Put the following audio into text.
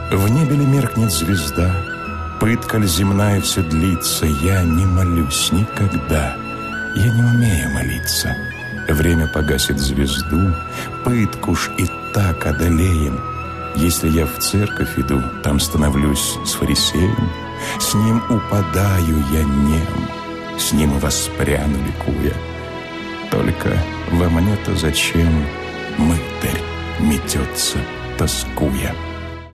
В небе ли меркнет звезда, пытка ли земная все длится, я не молюсь никогда, я не умею молиться. Время погасит звезду, пытку ж и так одолеем. Если я в церковь иду, там становлюсь с фарисеем, с ним упадаю я нем, с ним и воспряну ликуя. Только во мне-то зачем мытарь метется, тоскуя?